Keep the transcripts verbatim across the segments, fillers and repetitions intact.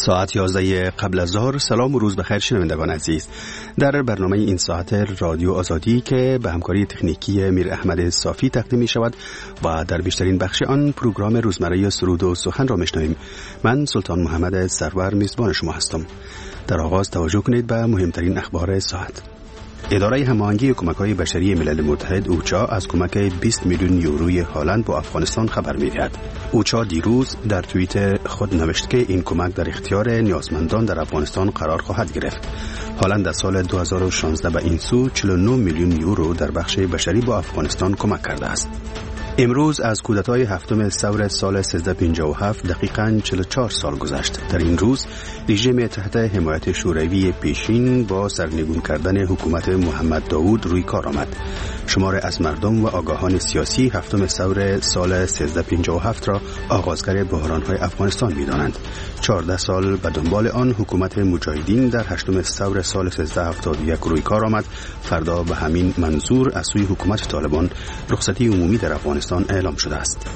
ساعت یازده قبل از ظهر. سلام و روز بخیر شنوندگان عزیز. در برنامه این ساعت رادیو آزادی که به همکاری تکنیکی میر احمد صافی تقدیم می شود و در بیشترین بخش آن پروگرام روزمره سرود و سخن را میشنویم. من سلطان محمد سرور میزبان شما هستم. در آغاز توجه کنید به مهمترین اخبار ساعت. اداره هماهنگی کمک‌های بشری ملل متحد اوچا از کمک بیست میلیون یوروی هلند با افغانستان خبر می‌دهد. اوچا دیروز در توییت خود نوشت که این کمک در اختیار نیازمندان در افغانستان قرار خواهد گرفت. هلند از سال دو هزار و شانزده به این سو چهل و نه میلیون یورو در بخش بشری با افغانستان کمک کرده است. امروز از کودتای هفتم ثور سال سیزده پنجاه و هفت دقیقاً چهل و چهار سال گذشت. در این روز رژیم تحت حمایت شوروی پیشین با سرنگون کردن حکومت محمد داوود روی کار آمد. شمار از مردم و آگاهان سیاسی هفتم ثور سال سیزده پنجاه و هفت را آغازگر بحران‌های افغانستان می‌دانند. چهارده سال به دنبال آن حکومت مجاهدین در هشتم ثور سال سیزده هفتاد و یک روی کار آمد. فردا به همین منظور از سوی حکومت طالبان رخصتی عمومی در افغانستان اعلام شده است.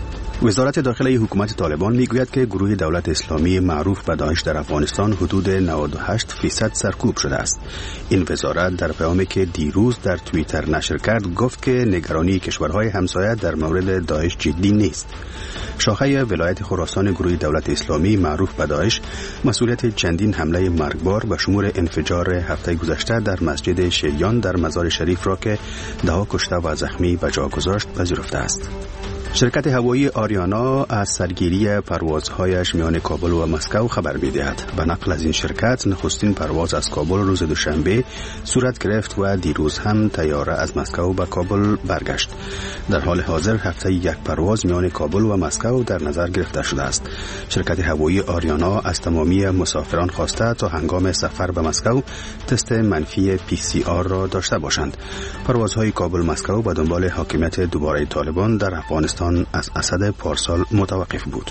وزارت داخلی حکومت طالبان میگوید که گروه دولت اسلامی معروف به داعش در افغانستان حدود نود و هشت فیصد سرکوب شده است. این وزارت در پیامی که دیروز در توییتر نشر کرد گفت که نگرانی کشورهای همسایه در مورد داعش جدی نیست. شاخه ولایت خراسان گروه دولت اسلامی معروف به داعش مسئولیت چندین حمله مرگبار به شمول انفجار هفته گذشته در مسجد شیعیان در مزار شریف را که ده کشته و زخمی به جا گذاشت پذیرفته است. شرکت هوایی آریانا از سرگیری پروازهایش میان کابل و مسکو خبر می‌دهد. به نقل از این شرکت نخستین پرواز از کابل روز دوشنبه صورت گرفت و دیروز هم طیاره از مسکو به کابل برگشت. در حال حاضر هفته یک پرواز میان کابل و مسکو در نظر گرفته شده است. شرکت هوایی آریانا از تمامی مسافران خواسته تا هنگام سفر به مسکو تست منفی پی سی آر را داشته باشند. پروازهای کابل مسکو به دنبال حاکمیت دوباره طالبان در افغانستان از اسد پارسال متوقف بود.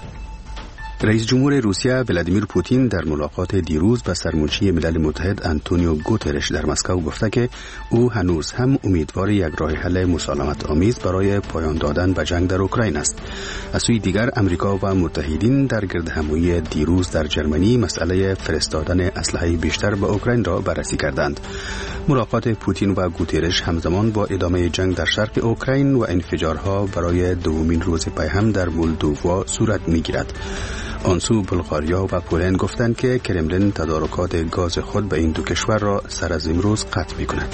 رئیس جمهور روسیه ولادیمیر پوتین در ملاقات دیروز با سرمنشی ملل متحد آنتونیو گوترش در مسکو گفته که او هنوز هم امیدوار یک راه حل مسالمت آمیز برای پایان دادن به جنگ در اوکراین است. از سوی دیگر امریکا و متحدین در گردهمایی دیروز در جرمنی مسئله فرستادن اسلحه بیشتر به اوکراین را بررسی کردند. ملاقات پوتین و گوترش همزمان با ادامه جنگ در شرق اوکراین و انفجارها برای دومین روز پی هم در مولدووا صورت می‌گیرد. آنسو بلغاریا و پولند گفتند که کرملین تدارکات گاز خود به این دو کشور را سر از امروز قطع می‌کند.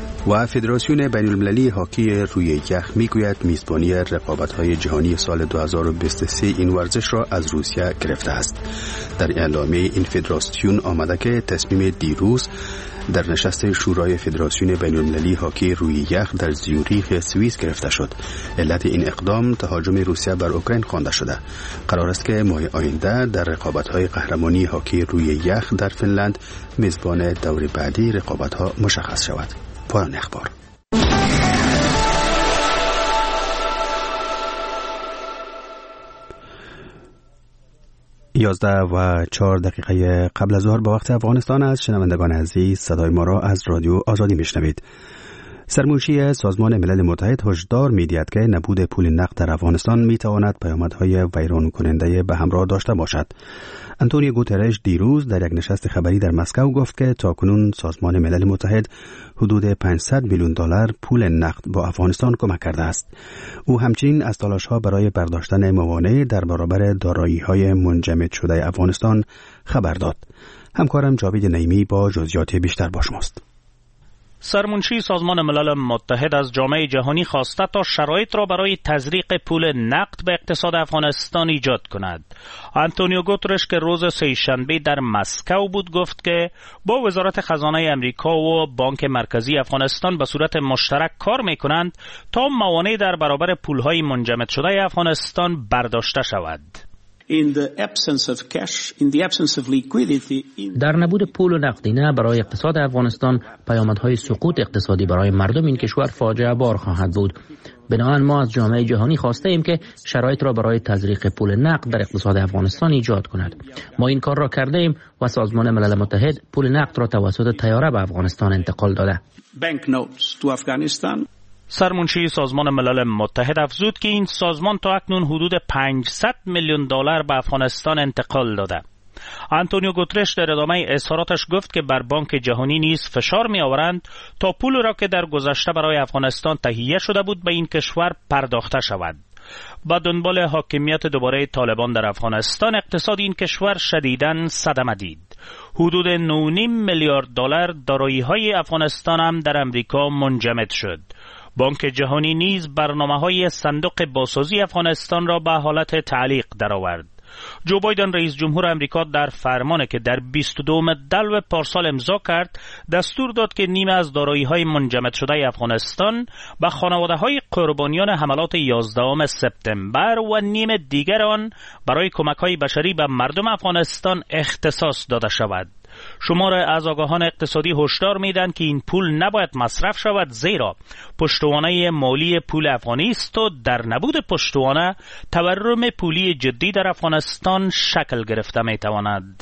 و فدراسیون بین المللی هاکی روی یخ میگوید میزبانی رقابت‌های جهانی سال دو هزار و بیست و سه این ورزش را از روسیه گرفته است. در اعلامیه این فدراسیون آمده که تصمیم دیروز در نشست شورای فدراسیون بین المللی هاکی روی یخ در زیوریخ سوئیس گرفته شد. علت این اقدام تهاجم روسیه بر اوکراین خوانده شده. قرار است که ماه آینده در رقابت‌های قهرمانی هاکی روی یخ در فنلند میزبان دور بعدی رقابت‌ها مشخص شود. پایان اخبار. یازده و چهار دقیقه قبل از ظهر به وقت افغانستان است. شنوندگان عزیز صدای ما را از رادیو آزادی میشنوید. سرمنشی سازمان ملل متحد هشدار می‌دهد که نبود پول نقد در افغانستان می‌تواند پیامدهای ویران کننده به همراه داشته باشد. آنتونیو گوترش دیروز در یک نشست خبری در مسکو گفت که تاکنون سازمان ملل متحد حدود پانصد میلیون دلار پول نقد با افغانستان کمک کرده است. او همچنین از تلاش‌ها برای برداشتن موانع در برابر دارایی‌های منجمد شده افغانستان خبر داد. همکارم جاوید نعیمی با جزئیات بیشتر با شماست. سرمنشی سازمان ملل متحد از جامعه جهانی خواسته تا شرایط را برای تزریق پول نقد به اقتصاد افغانستان ایجاد کند. آنتونیو گوترش که روز سه‌شنبه در مسکو بود گفت که با وزارت خزانه امریکا و بانک مرکزی افغانستان به صورت مشترک کار می‌کنند تا موانع در برابر پول‌های منجمد شده افغانستان برداشته شود. In the absence of cash, in the absence of liquidity, in... در نبود پول و نقدینه برای اقتصاد افغانستان پیامدهای سقوط اقتصادی برای مردم این کشور فاجعه بار خواهد بود. بنابراین ما از جامعه جهانی خواسته ایم که شرایط را برای تزریق پول نقد در اقتصاد افغانستان ایجاد کند. ما این کار را کرده ایم و سازمان ملل متحد پول نقد را توسط طیاره به افغانستان انتقال داده. Banknotes to Afghanistan. سرمنشی سازمان ملل متحد افزود که این سازمان تا اکنون حدود پانصد میلیون دلار به افغانستان انتقال داده. آنتونیو گوترش در ادامه اظهاراتش گفت که بر بانک جهانی نیز فشار می آورند تا پول را که در گذشته برای افغانستان تهیه شده بود به این کشور پرداخته شود. با دنبال حاکمیت دوباره طالبان در افغانستان، اقتصاد این کشور شدیداً صدمه دید. حدود نه و نیم میلیارد دلار دارایی‌های افغانستان هم در امریکا منجمد شد. بانک جهانی نیز برنامه‌های صندوق بازسازی افغانستان را به حالت تعلیق درآورد. جو بایدن رئیس جمهور امریکا در فرمانی که در بیست و دوم دلو پارسال امضا کرد دستور داد که نیمه از دارایی‌های منجمد شده افغانستان به خانواده‌های قربانیان حملات یازدهم سپتامبر و نیم دیگر آن برای کمک‌های بشری به مردم افغانستان اختصاص داده شود. شمار از آگاهان اقتصادی هشدار میدن که این پول نباید مصرف شود، زیرا پشتوانه مالی پول افغانی است و در نبود پشتوانه تورم پولی جدی در افغانستان شکل گرفته میتواند.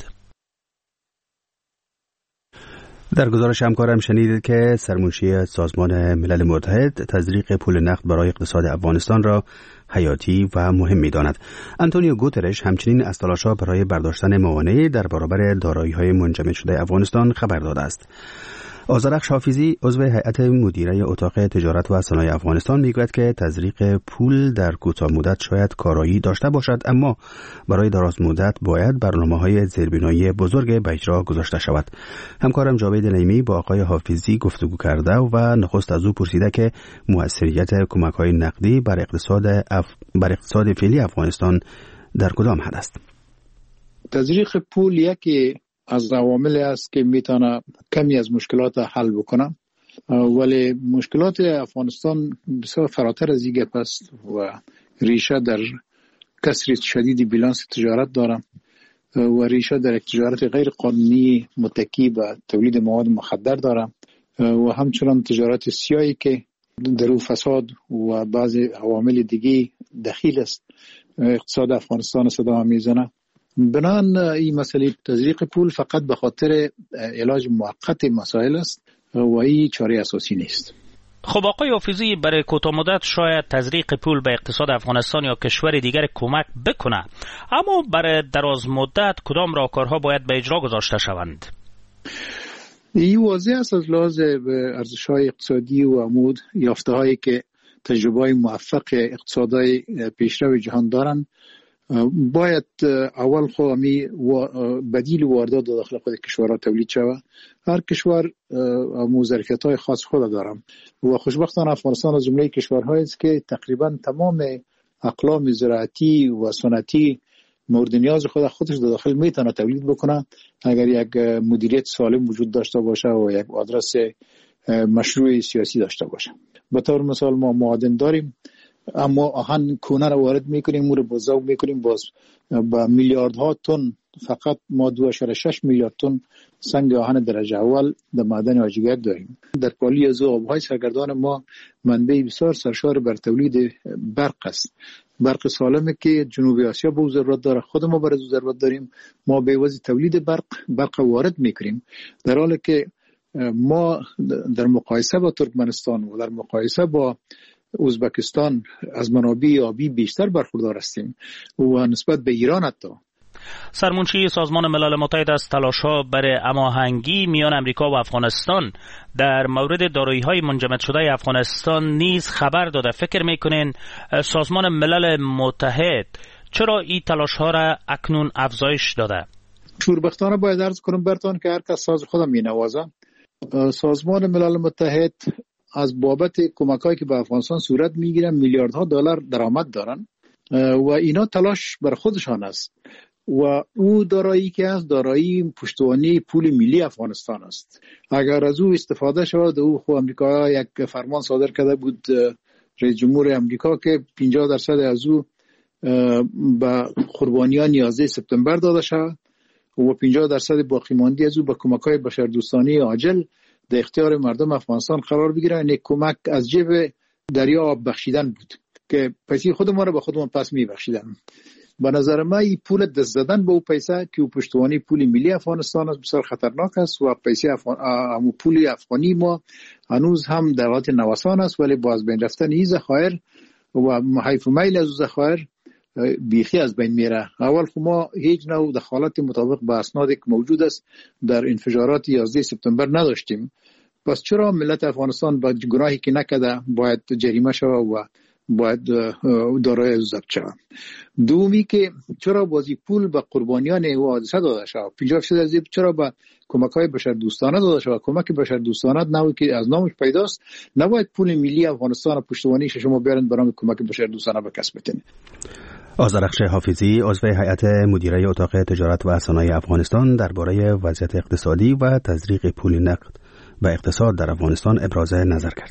در گزارش همکارم شنیدید که سرمنشی سازمان ملل متحد تزریق پول نقد برای اقتصاد افغانستان را حیاتی و مهم می‌داند. آنتونیو گوترش همچنین از تلاش‌ها برای برداشتن موانع در برابر دارایی‌های منجمد شده افغانستان خبر داده است. آذرخش حافظی عضو هیئت مدیره اتاق تجارت و صنایع افغانستان میگوید که تزریق پول در کوتاه مدت شاید کارایی داشته باشد، اما برای دراز مدت باید برنامه‌های زیربنایی بزرگ به اجرا گذاشته شود. همکارم جاوید نیمی با آقای حافظی گفتگو کرده و نخست از او پرسیده که موثریت کمک‌های نقدی بر اقتصاد اف... بر اقتصاد فعلی افغانستان در کدام حد است؟ تزریق پول یکی از عواملی است که میتونه کمی از مشکلات حل بکنه، ولی مشکلات افغانستان بسیار فراتر از این گپ است و ریشه در کسر شدید بیلانس تجارت داره و ریشه در تجارت غیر قانونی متکی به تولید مواد مخدر داره و همچنان تجارت سیاهی که در او فساد و بعضی عوامل دیگه دخیل است اقتصاد افغانستان صدا میزنه. بنان این مسئله تزریق پول فقط به خاطر علاج موقت مسائل است و این چاره اساسی نیست. خب آقای حافظی، برای کوتاه مدت شاید تزریق پول به اقتصاد افغانستان یا کشور دیگر کمک بکنه، اما برای دراز مدت کدام راهکارها باید به اجرا گذاشته شوند؟ این واضح است از لحاظ ارزش‌های اقتصادی و عمود یافته‌هایی که تجربه‌های موفق اقتصادهای پیشرو جهان دارند. باید اول خو امی بدیل واردات داخل خود کشورها تولید شود. هر کشور ظرفیت‌های خاص خود دارم و خوشبختانه افغانستان از جمله کشورهایی است که تقریبا تمام اقلام زراعتی و صنعتی مورد نیاز خود خودش داخل میتونه تولید بکنه اگر یک مدیریت سالم وجود داشته باشه و یک آدرس مشروع سیاسی داشته باشه. به طور مثال ما معادن داریم، اما آهن کونه رو وارد میکنیم، مور بازاو میکنیم، باز با میلیاردها تن، فقط ما دو اشاره شش میلیارد تن سنگ آهن درجه اول در معدن آجیگر داریم. در پالی از آبهای سرگردان ما منبع بسیار سرشار بر تولید برق است. برق سالمه که جنوب آسیا به ضرورت داره، خود ما برای ضرورت داریم. ما به واسطه تولید برق برق وارد میکنیم، در حالی که ما در مقایسه با ترکمنستان و در مقایسه با ازبکستان از منابع آبی بیشتر برخوردار هستیم و نسبت به ایران حتی. سرمنشی سازمان ملل متحد از تلاش‌ها برای هماهنگی میان امریکا و افغانستان در مورد دارایی‌های منجمد شده افغانستان نیز خبر داده. فکر می‌کنین سازمان ملل متحد چرا این تلاش‌ها را اکنون افزایش داده؟ شوربختانه باید عرض کنم برتان که هر کس ساز خودم می‌نوازه. سازمان ملل متحد از بابت کمکایی که به افغانستان صورت میگیرن میلیاردها دلار درآمد دارن و اینا تلاش بر خودشان است و او دارایی که است دارایی پشتوانه پول ملی افغانستان است. اگر از او استفاده شود، او خو امریکا یک فرمان صادر کرده بود رئیس جمهور امریکا که پنجاه درصد از او به قربانیان یازده سپتامبر داده شود و پنجاه درصد باقی مانده از او به کمک‌های بشردوستانه عاجل در اختیار مردم افغانستان قرار بگیره. این کمک از جیب دریا آب بخشیدن بود که پیسه خود ما رو به خودمون پس میبخشیدن. به نظر من این پول دست زدن به او پیسه که او پشتوانه پول ملی افغانستان است بسیار خطرناک است و پیسه افغان ام پول افغانی ما هنوز هم در حالت نوسان است، ولی باز بین رفتن این ذخایر و حیف میل از ذخایر بیخی از بین میره. اول خو ما هیچ نوع دخالت مطابق با اسنادی که موجود است در انفجارات یازده سپتامبر نداشتیم. پس چرا ملت افغانستان با گناهی که نکرده باید جریمه شود و باید دارای ضبط شود؟ دومی که چرا بازی پول به قربانیان او حادثه داده شود؟ پنجاه درصد از چرا به کمک‌های بشردوستانه داده شود؟ کمک بشردوستانه نوعی که از نامش پیداست، نباید پول ملی افغانستان پشتوانیش شما بیارن برای کمک بشردوستانه به کسب بتین. آذرخش حافظی عضو هیئت مدیره اتاق تجارت و صنایع افغانستان درباره وضعیت اقتصادی و تزریق پول نقد و اقتصاد در افغانستان ابراز نظر کرد.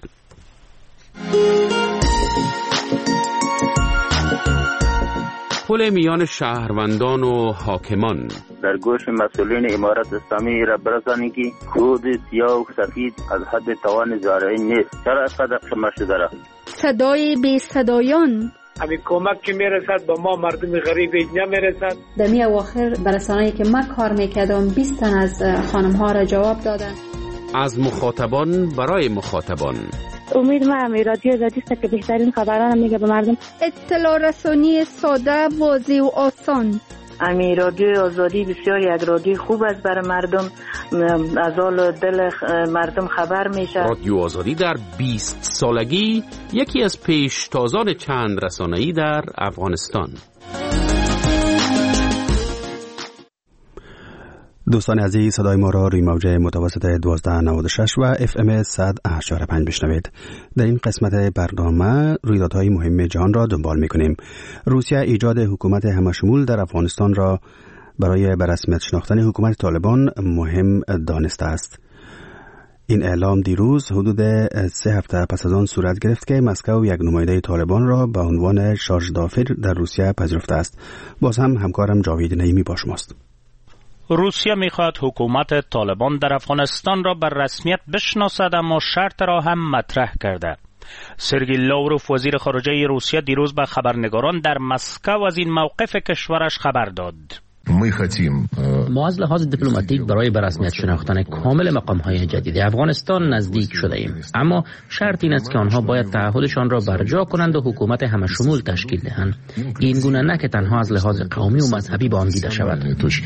پل میان شهروندان و حاکمان در گوش مسئولین امارت اسلامی را برسانی که خود سیاه و سفید از حد توان زارعی نیست. چرا اینقدر شما شده را؟ صدای بی صدایان همین کمک که میرسد با ما مردم غریب نمیرسد. در می اواخر برسانه‌ای که من کار میکردم بیست تن از خانم ها را جواب دادن. از مخاطبان برای مخاطبان. امید ما می رادیو آزادی است که بهترین خبران میگه به مردم. اطلاع رسانی ساده، واضح و آسان. امی رادیو آزادی بسیار یک رادیو خوب است برای مردم، از حال دل مردم خبر میشه. رادیو آزادی در بیست سالگی یکی از پیشتازان چند رسانه‌ای در افغانستان. دوستان عزیز، صدای ما را روی موج متوسط دوازده نود و شش و اف ام صد و هشت و پنج بشنوید. در این قسمت برنامه رویدادهای مهم جهان را دنبال می‌کنیم. روسیه ایجاد حکومت همشمول در افغانستان را برای به رسمیت شناختن حکومت طالبان مهم دانسته است. این اعلام دیروز حدود سه هفته پس از آن صورت گرفت که مسکو یک نماینده طالبان را به عنوان شارژ دافر در روسیه پذیرفته است. باز هم همکارم جاوید نعیمی با شماست. روسیه میخواهد حکومت طالبان در افغانستان را بر رسمیت بشناسد، اما شرط را هم مطرح کرده. سرگئی لاوروف وزیر خارجه روسیه دیروز به خبرنگاران در مسکو از این موقف کشورش خبر داد. ما از لحاظ دیپلماتیک برای به رسمیت شناختن کامل مقام‌های جدید افغانستان نزدیک شده ایم، اما شرط این است که آنها باید تعهدشان را برجا کنند و حکومت همشمول تشکیل دهند. این گونه نه که تنها از لحاظ قومی و مذهبی با آن دیده شود.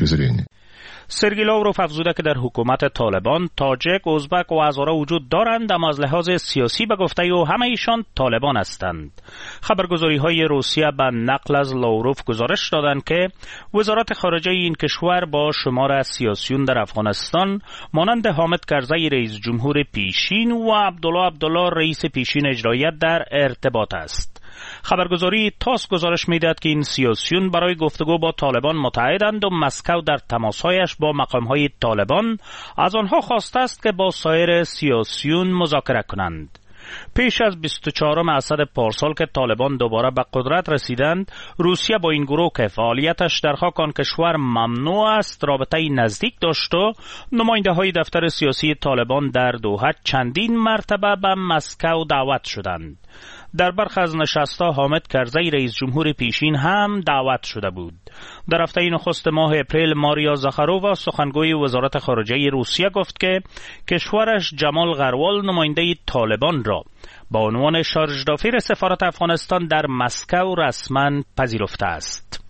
سرگئی لاوروف افزوده که در حکومت طالبان تاجک، ازبک و هزاره وجود دارند، اما از لحاظ سیاسی به گفته او همه ایشان طالبان هستند. خبرگزاری های روسیه به نقل از لاوروف گزارش دادند که وزارت خارجه این کشور با شمار از سیاسیون در افغانستان مانند حامد کرزی رئیس جمهور پیشین و عبدالله عبدالله رئیس پیشین اجرایی در ارتباط است. خبرگزاری تاس گزارش میدهد که این سیاسیون برای گفتگو با طالبان متحدند و مسکو در تماسهایش با مقامهای طالبان از آنها خواسته است که با سایر سیاسیون مذاکره کنند. پیش از بیست و چهارم اسد پارسال که طالبان دوباره به قدرت رسیدند، روسیه با این گروه که فعالیتش در خاک آن کشور ممنوع است رابطه نزدیک داشت و نماینده های دفتر سیاسی طالبان در دوحه چندین مرتبه به مسکو دعوت شدند. در برخی از نشست‌ها حامد کرزی رئیس جمهور پیشین هم دعوت شده بود. در هفته نخست ماه اپریل ماریا زاخارووا سخنگوی وزارت خارجه روسیه گفت که کشورش جمال غروال نماینده طالبان را با عنوان شارژ دافر سفارت افغانستان در مسکو رسما پذیرفته است.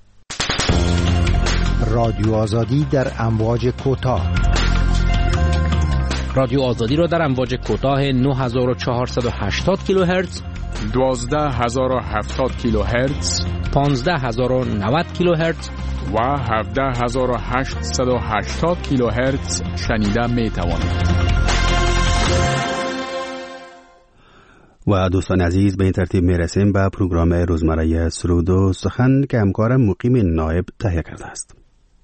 رادیو آزادی در امواج کوتاه. رادیو آزادی را در امواج کوتاه نه هزار و چهارصد و هشتاد کیلوهرتز، دوازده هزار و هفتصد کیلوهرتز، پانزده هزار و نود کیلوهرتز و هفده هزار و هشتصد و هشتاد کیلوهرتز شنیده می توانید. و دوستان عزیز، به این ترتیب می رسیم به پروگرام روزمره سرود و سخن که همکارم مقیم نایب تهیه کرده است.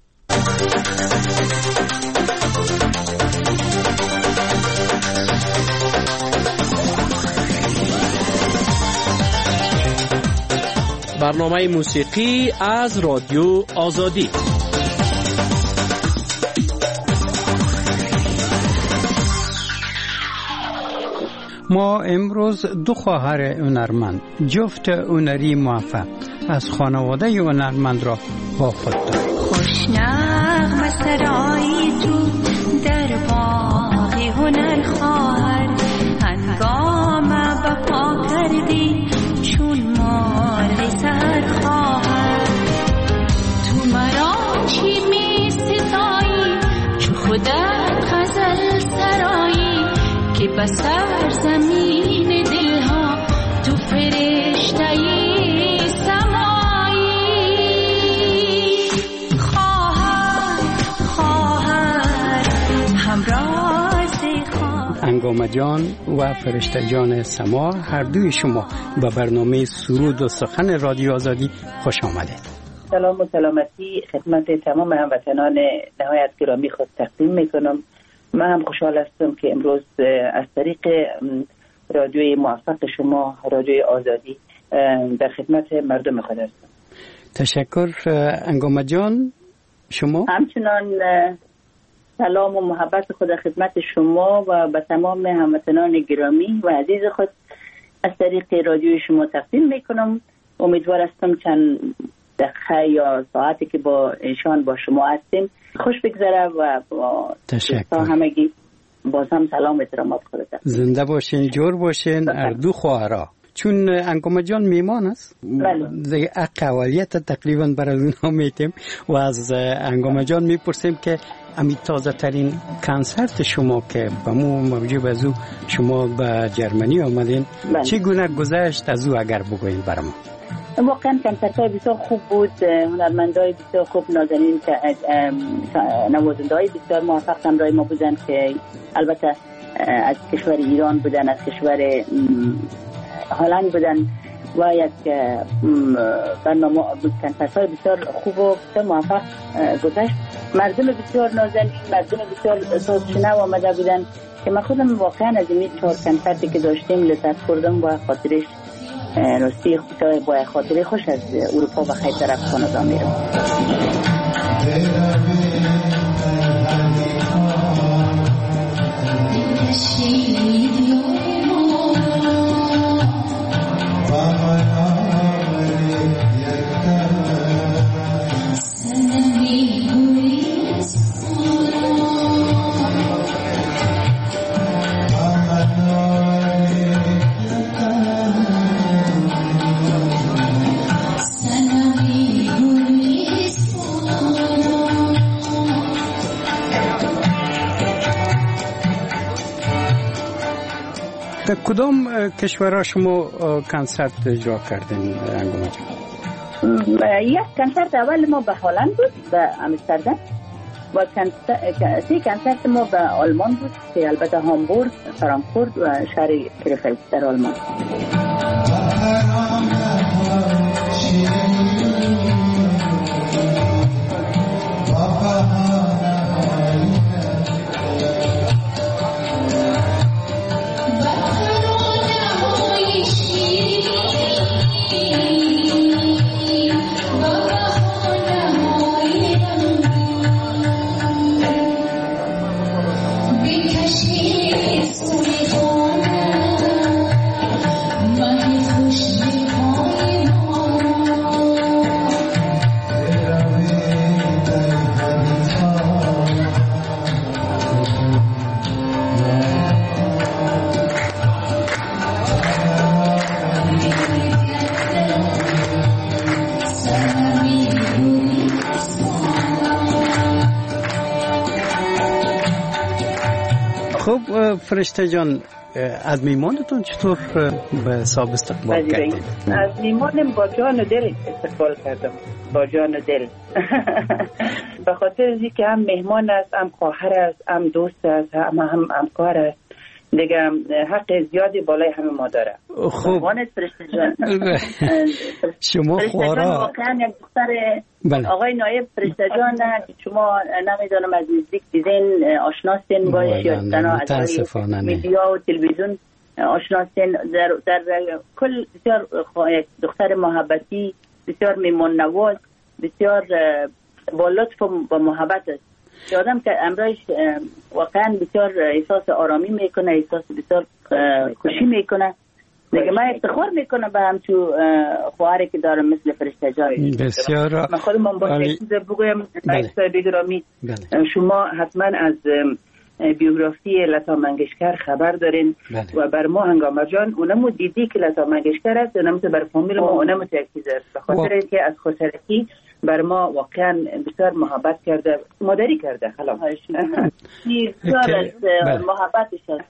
برنامه موسیقی از رادیو آزادی. ما امروز دو خواهر هنرمند، جفت هنری موفق از خانواده هنرمند را با خود داریم. خوش نغمه سرایی تو در باغ هنر خواهر، هنگام بپا کردی چون مال سر خواهر. و سرزمین دلها تو فرشته سمایی خواهر خواهر همراز خواهر. انگامه جان و فرشته جان سما، هر دوی شما به برنامه سرود و سخن رادیو آزادی خوش آمدید. سلام و سلامتی خدمت تمام هموطنان نهایت گرامی خود تقدیم میکنم. من هم خوشحال هستم که امروز از طریق رادیوی موفق شما، رادیوی آزادی، در خدمت مردم خود هستم. تشکر انگامه جان. شما همچنان سلام و محبت خود خدمت شما و به تمام هموطنان گرامی و عزیز خود از طریق رادیوی شما تقدیم میکنم. امیدوار هستم چند دقیقه یا ساعتی که با ایشان با شما هستیم خوش بگذره و با تشکر همگی باز هم سلام احترامات خودتم. زنده باشین، جور باشین اردو خواهرها. چون انگامه جان میمان است، بله اقوالیت تقریبا برای اونها میتیم و از انگامه جان میپرسیم که امی تازه ترین کنسرت شما که با مو موجب از او شما به جرمنی آمدین، بله. چگونه گذشت از او اگر بگوین برام؟ واقعا کنسرت‌های بسیار خوب بود، هنرمندای بسیار خوب، نازنین نوازنده‌های بسیار موفق همراه ما بودن که البته از کشور ایران بودن، از کشور هلند بودن و یک برنامه کنسرت‌های بسیار خوب و بسیار موفق گذشت. مردم بسیار نازنین، مردم بسیار سازشنو آمده بودن که من خودم واقعا از این چهار کنسرتی که داشتیم لذت بردم و خاطرش راستی خودم با خاطره خوش از اروپا و خیلی طرف کانادا میرم. در کدام کشورها شما کنسرت اجرا کردین انگامه جان؟ یک کنسرت اول ما به هلند بود، به آمستردام، و سی کنسرت ما به آلمان بود که البته هامبورگ، فرانکفورت و شهر کرفلد در آلمان. خب فرشته جان، از میمانتون چطور به حساب استقبال کردید؟ از میمانم با جان و دل استقبال کردم، با جان و دل. به خاطر اینکه که هم مهمان است، هم خواهر است، هم دوست است، هم هم همکار است، دیگه حق زیادی بالای همه ما داره. خب مهمانت فرشته جان. شما خورا واقعا یک دختر آقای نایب فرشته جان شما نمیدونم از نزدیک دیدین، آشناستین باش یا تنها از میدیا و تلویزیون آشناستین. در, در کل بسیار دختر محبتی، بسیار میمون نواز، بسیار با لطف و محبت است. آدم که امروز واقعا بسیار احساس آرامی میکنه، احساس بسیار خوشی میکنه. دیگه من افتخار میکنم به همچو خواهری که دارم مثل فرشته جان. بسیار من خودم با چیز بگویم بگرامی، شما حتما از بیوگرافی لتا منگشکر خبر دارین و بر ما هنگامه جان اونمو دیدی که لتا منگشکر است، اونمو بر فامیل ما اونمو تاکید است، به خاطر اینکه از خسارتی بر ما واقعا بسیار محبت کرده، مادری کرده. خلاص بسیار از محبتش هست.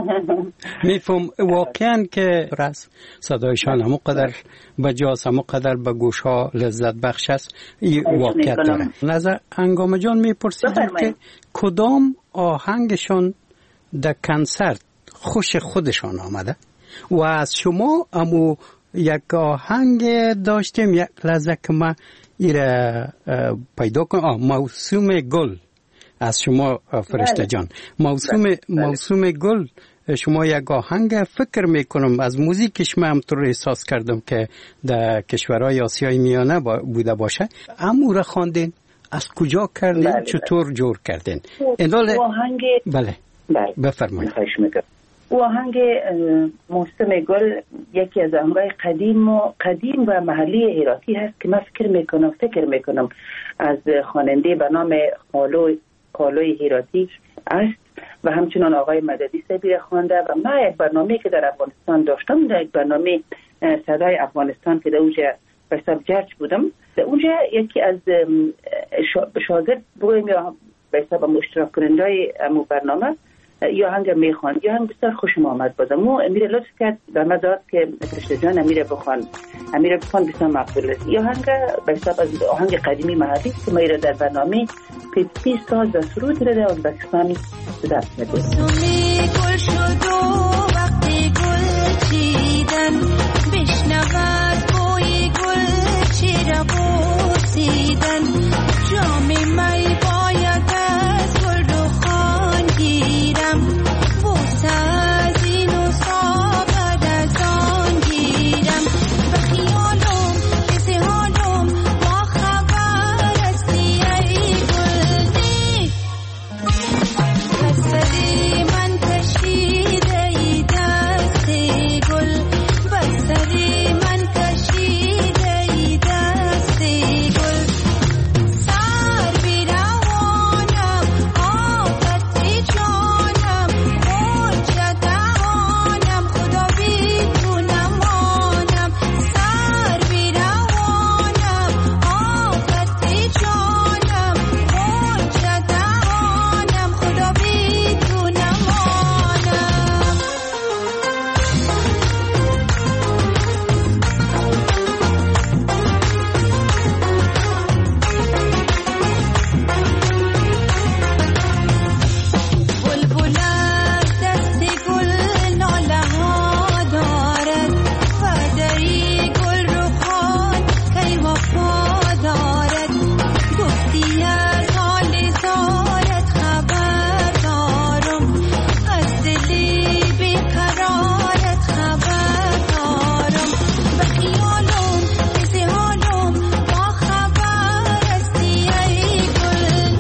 میفهم واقعا که رس صدایشان همو قدر بجاست، همو قدر به گوش ها لذت بخش است. این واقعیت داره. نظر انگام جان میپرسیدم که کدام آهنگشان در کنسرت خوش خودشان آمده و از شما امو یک آهنگ داشتیم یک لحظه که ما ایره پیدا کنم. موسم گل از شما فرشته جان، موسم موسم گل شما یک آهنگ فکر میکنم از موزیکش من همطور احساس کردم که در کشورهای آسیای میانه بوده باشه. امو را خواندین، از کجا کردین؟ بله چطور بله. جور کردین؟ اندال آهنگ بله بله بفرمایید. او آهنگ موسم گل یکی از آهنگای قدیم و قدیم و محلی هراتی هست که من فکر میکنم فکر میکنم از خواننده به نام خالوی خالوی هراتی است و همچنان آقای مددی سبیر خوانده. و من یک برنامه که در افغانستان داشتم، در یک برنامه صدای افغانستان که در اونجا به حساب جرج بودم، در اونجا یکی از شاگرد بودیم یا به حساب اشتراک کننده‌های امو برنامه یا هنگ میخوان یا هنگ بسیار خوشم آمد بودم و امیر لطف کرد به من داد که فرشته جان امیر بخوان امیر بخوان بسیار مقبول است. یا هنگ به حساب از آهنگ قدیمی محلی که ما را در برنامه پیپسی ساز و سرود را در ازبکستان دست میدیم. گل شد و وقتی گل چیدن بشنود بوی گل چرا بوسیدن جام می باید از گل رو خان گیرم بوسه از این و صابد از آن گیرم به خیالم کسی حالم با خبر استی ای گل بسری من کشیده ای دست گل بسری من کشیده ای دست گل سر بیروانم آفتی جانم خوچه دهانم خدا بیتونم مانم سر بیروانم آفتی جانم خوچه دهانم خدا بیتونم مانم. بلبل از دست گل ناله ها دارد وعده گل رو خوان کی وفا دارد گفتی از حال زارت خبر دارم از دلی بیقرارت خبر دارم به خیالم کسی حالم با خبر استی ای گل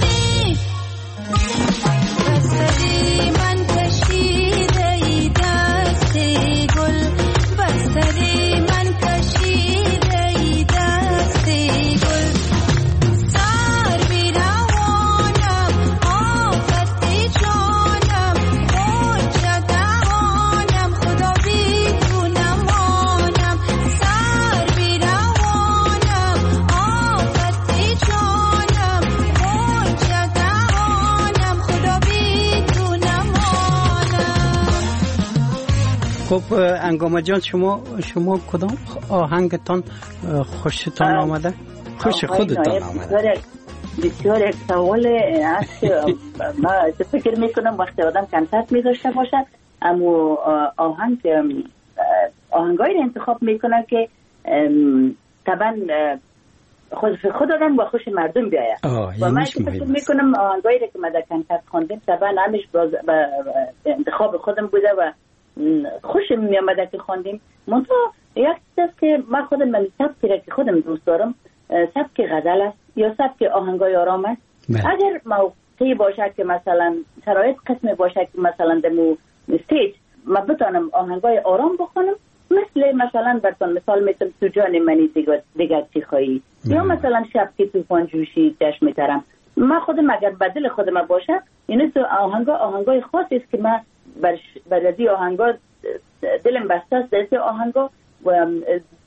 بسری من کشیده ای دست گل بسری من کشیده ای دست گل سر بیروانم آفتی جانم خوچه دهانم خدا بیتونم مانم سر بیروانم آفتی جانم خوچه دهانم خدا بیتونم مانم. خب انگام جان شما شما کدام آهنگتان خوشتان آمده؟ خوش خودتان آمده؟ بسیار یک سوال هست که من فکر میکنم وقتی آدم کنسرت میذاشته باشد اما آهنگ آهنگایی رو انتخاب میکنه که طبعا خود خود آدم با خوش مردم بیاید و من فکر میکنم آهنگایی رو که من در کنسرت خواندم طبعا همش انتخاب خودم بوده و خوشم میامده که خواندیم. منطقه یک چیز که من خودم من سبکی را که خودم دوست دارم سبک غزل است یا سبک آهنگای آرام است. اگر موقعی باشه که مثلا شرایط قسم باشه که مثلا در مو استیج ما بتانم آهنگای آرام بخونم مثل مثلا براتون مثال میتونم تو جان منی دیگر چی خواهی یا مثلا شب که توفان جوشی چشم ترم. من خودم اگر بدل خودم باشه این تو آهنگا آهنگای خاصی است که من بر بردی آهنگا دلم بسته است. در آهنگا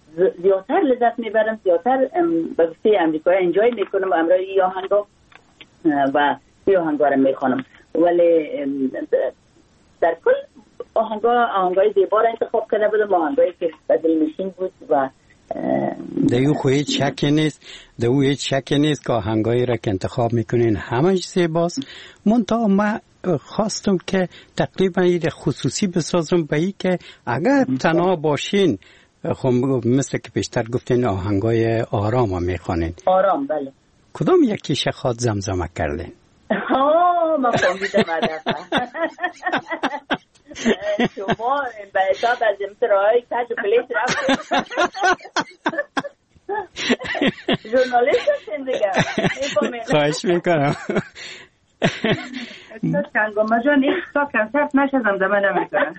زیادتر لذت میبرم، زیادتر به گفته امریکایی انجای میکنم امروز این آهنگا و این آهنگا رو میخوانم. ولی در کل آهنگا آهنگای زیبا را انتخاب کرده بودم، آهنگایی که بدل میشین بود و دیو خو هیچ شکی نیست دیو هیچ شکی نیست که آهنگایی را که انتخاب میکنین همش زیباست. منتها ما خواستم که تقریبا این خصوصی بسازم به این که اگر تنها باشین خب مثل که پیشتر گفتین آهنگای آرام ها میخوانین. آرام بله. کدام یکی شخواد زمزمه کردین؟ ها ما فهمیدم عدفه شما به حساب از امترهای تج پلیس رفت ژورنالیست هستین دیگه. خواهش میکنم کنگامه جان این تا کنسرت نشه زمزمه نمیکنم.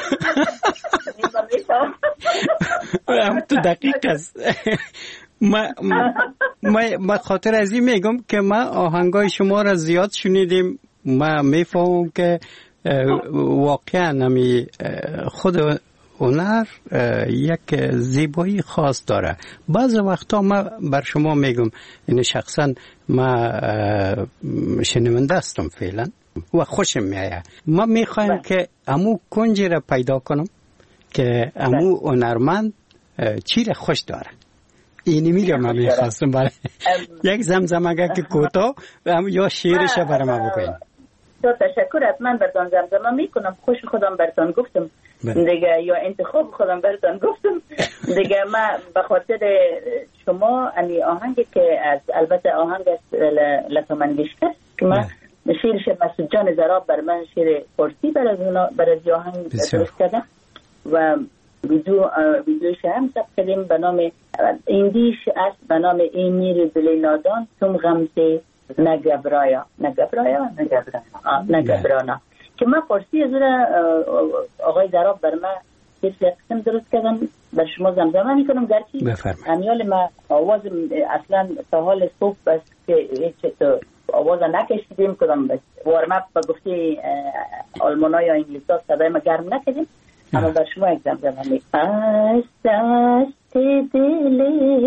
هم تو دقیق است. ما ما ما خاطر از این میگم که ما آهنگای شما را زیاد شنیدیم. ما میفهمم که واقعا نمی خود هنر یک زیبایی خاص داره. بعض وقتا ما بر شما میگم این شخصا ما شنونده هستم فعلا و خوشم میاد. ما میخوایم که امو کنجی را پیدا کنم که امو هنرمند چی را خوش داره. اینی میگم من میخواستم برای یک زمزمه که کوتاه یا شعرش برای ما بکنیم. تو تشکر حتما برتان زمزمه میکنم. خوش خودم برتان گفتم دیگه یا انتخاب خودم برتان گفتم دیگه. ما به خاطر شما امی آهنگی که از البته آهنگ است لتا منگشتر که ما شیرش مسعود جان زراب بر من شیر فارسی بر از بر از آهنگ درست کردم و ویدیو ویدیوش هم ثبت کردیم به نام ایندیش است به نام این میر دل نادان تم غمزه نگبرایا نگبرایا نگبرانا نگبرانا که من فارسی از آقای زراب بر من یک قسم درست کردم بر شما زمزمه میکنم. گرچه امیال ما آواز اصلا تا حال صبح بس که هیچ آواز نکشیدیم کدام بس وارمپ به گفته آلمانا یا انگلیس ها صدای ما گرم نکردیم اما بر شما یک زمزمه میکنم. از دست دل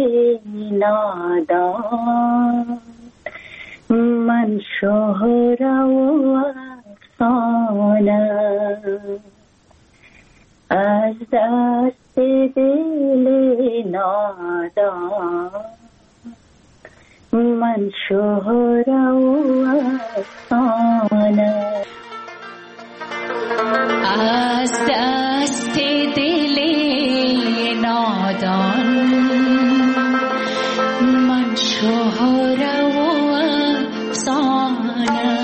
نادان من شهره و افسانه از دست دل نادان من شهره و افسانه از دست دل نادان من شهره و افسانه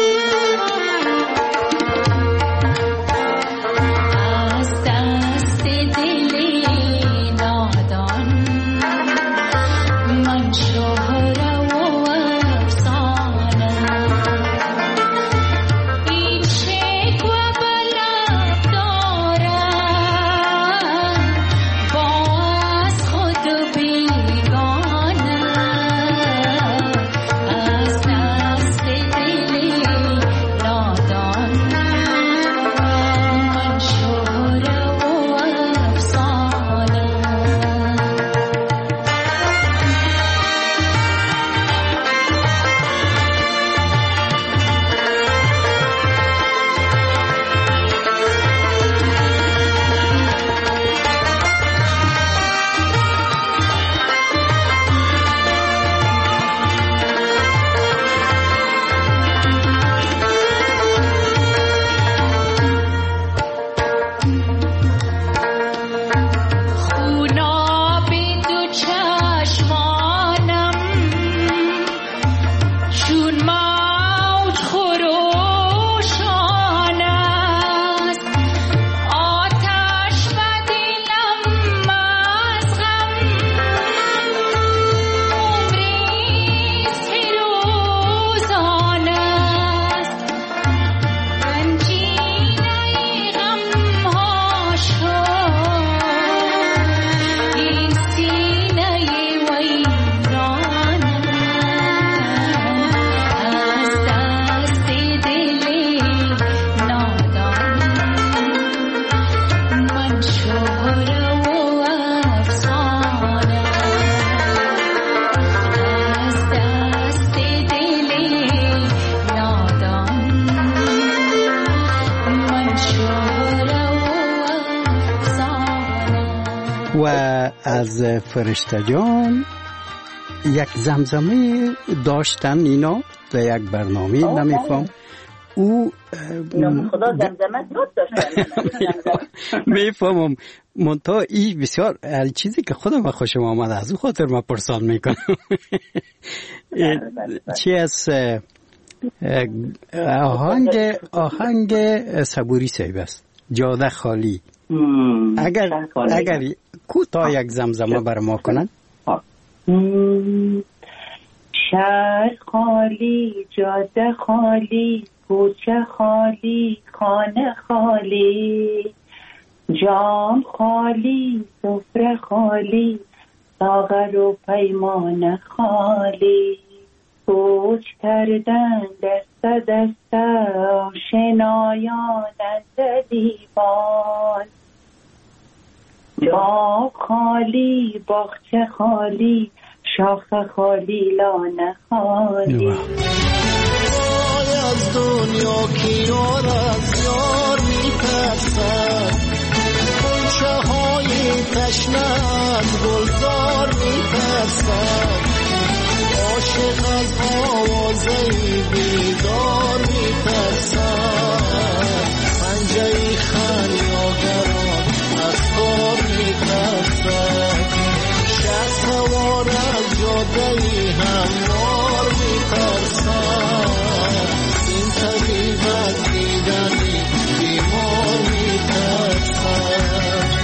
از دست دل نادان من شهره و افسانه این شکوه بلد دارم باز خود بیگانه و از فرشته جان یک زمزمه داشتن اینا در یک برنامه نمیفهم او خدا زمزمه داشتن میفهمم منتها این بسیار چیزی که خودم خوشم آمد از او خاطر ما پرسان میکنم چی از آهنگ آهنگ صبوری صاحب است جاده خالی اگر اگر کوتاه یک زمزمه بر ما کنن شهر خالی جاده خالی کوچه خالی خانه خالی جام خالی سفره خالی ساغر و پیمان خالی کوچ کردن دست دست آشنایان از دیوان باغ خالی باغچه خالی شاخ خالی لانه خالی از دنیا کیار از یار میترسد خونچه های تشنه از گلزار میترسد عاشق از آوازه بیدار میترسد پنجه خلیاگران از کار میترسد شهر سوار از جاده هموار میترسد این طبیب از دیدن بیمار میترسد.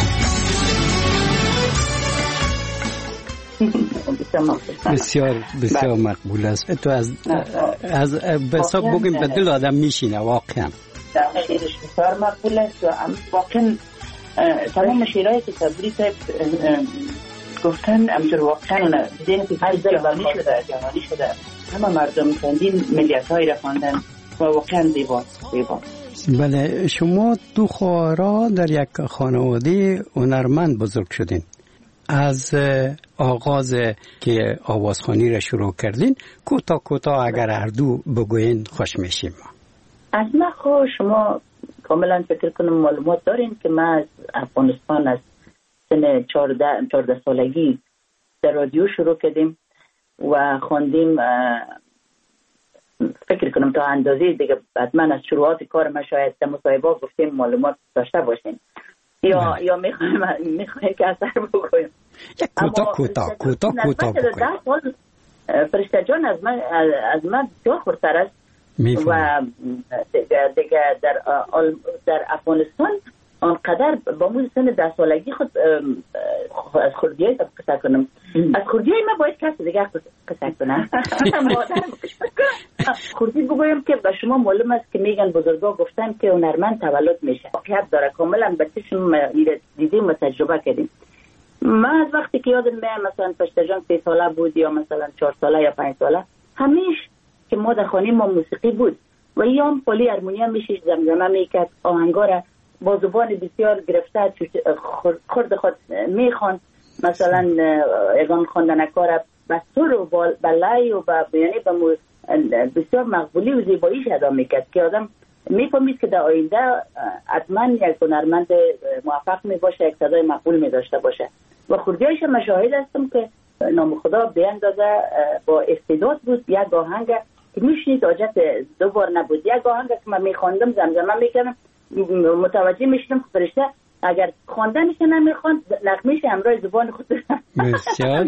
بسیار بسیار مقبول است. تو از از بسا بگیم به دل آدم میشینه واقعا. خیلیش بسیار مقبول است و واقعا تمام شعرهای که صبوری صاحب گفتن همچنین واقعا دیدین که هر جوانی شده جوانی شده همه مردم چندین ملیت هایی را خواندن و واقعا زیباست زیبا. بله شما دو خواهرها در یک خانواده هنرمند بزرگ شدین. از آغاز که آوازخوانی را شروع کردین کوتاه کوتاه اگر هر دو بگوین خوش میشیم. از من خو شما کاملا فکر کنم معلومات دارین که ما از افغانستان از سن چهارده سالگی در رادیو شروع کردیم و خواندیم. فکر کنم تا اندازه دیگه حتما از شروعات کار ما شاید در مصاحبه گفتیم معلومات داشته باشین یا یا میخوایم میخوایم که اثر بکنیم. یک کوتاه کوتاه کوتاه کوتاه بکنیم. فرشته جان از من از من بسیار خورتر است و دیگه دیگه در در افغانستان آنقدر با مون سن ده سالگی خود از خردیای تا قصه کنم. از خردیای ما باید کسی دیگه قصه کنم. خردی بگویم که به شما معلوم است که میگن بزرگا گفتن که هنرمند تولد میشه. واقعیت داره کاملا به چشم دیدیم و تجربه کردیم. من از وقتی که یادم میاد مثلا فرشته جان سه ساله بود یا مثلا چهار ساله یا پنج ساله همیشه که ما در خانه ما موسیقی بود و یام پلی هارمونیوم میشش زمزمه میکرد آهنگا را با زبان بسیار گرفته خورد خود میخوان مثلا اگان خواندنکار با سر و بلای و با یعنی با بسیار مقبولی و زیباییش ادا میکرد که آدم میفهمید که در آینده حتما یک هنرمند موفق میباشه یک صدای مقبول میداشته باشه و خردیایش مشاهد هستم که نام خدا به اندازه با استعداد بود. یک آهنگ که میشنید حاجت دو بار نبود. یک آهنگ که من میخواندم زمزمه میکردم متوجه میشدم که فرشته اگر خواندنش نمیخواند نغمهش همراه زبان خود بسیار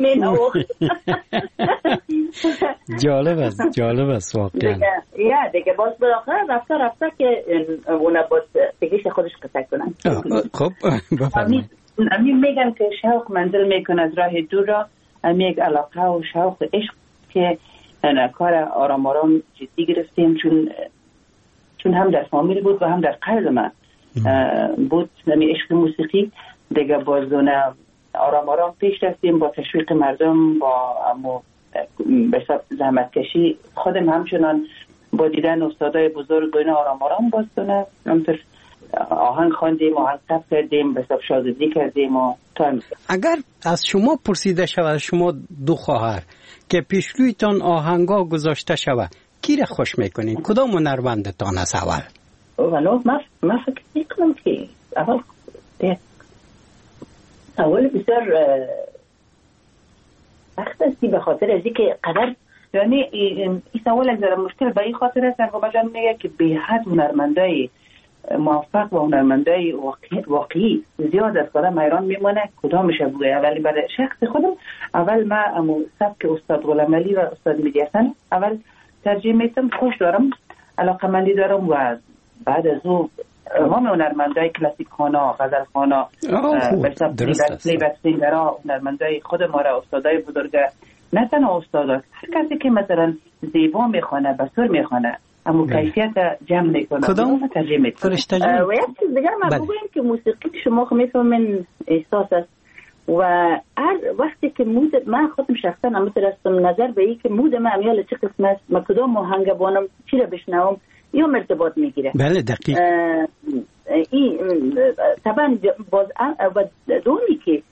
جالب است جالب است واقعا. یا دیگه باز بالاخره رفته رفته که اونا باز دیگهش خودش قصه کنن. خب بفرمایید. همین میگم که شوق منزل میکنه از راه دور را همین یک علاقه و شوق عشق که کار آرام آرام جدی گرفتیم چون چون هم در فامیل بود و هم در قلب من بود. همین عشق موسیقی دیگه بازونه آرام آرام پیش رفتیم با تشویق مردم با امو بساب زحمت کشی خودم همچنان با دیدن استادای بزرگ اینا آرام آرام بازونه همطور آهنگ خواندیم آهنگ تب کردیم بساب شاگردی کردیم و تا اگر از شما پرسیده شود شما دو خواهر که پیشرویتان آهنگا گذاشته شود کی را خوش میکنین؟ کدام هنرمندتان از اول؟ ولو ما ما فکر میکنم که اول سوال بسیار سخت است به خاطر از اینکه قدر یعنی این سوال از مشکل به این خاطر است که جان میگه که به حد هنرمندای موفق و هنرمندای واقعی, واقعی زیاد از کلام ایران میمونه کدامش بوده. اولی برای شخص خودم اول ما امو سبک استاد غلام علی و استاد مهدی حسن اول ترجیح میتم، خوش دارم، علاقه مندی دارم و بعد از او همه هنرمندای کلاسیک خانا، غزل خانا، پلی بک سینگرها، هنرمندای خود ما را استادای بزرگ، نه تنها استادا، هر کسی که مثلا زیبا میخونه، بسور میخونه، اما کیفیت جمع میکنه. کدام ترجیح میتم. فرشته جان. و یک چیز دیگر من بگویم که موسیقی شما میفهمین احساس است و هر وقتی که مود من خودم شخصا میترسم نظر به این که مود من امیال چه قسم است، من کدام آهنگ بانم، چی را بشنوم یا مرتبط میگیره. بله دقیق. این طبعا باز و دومی که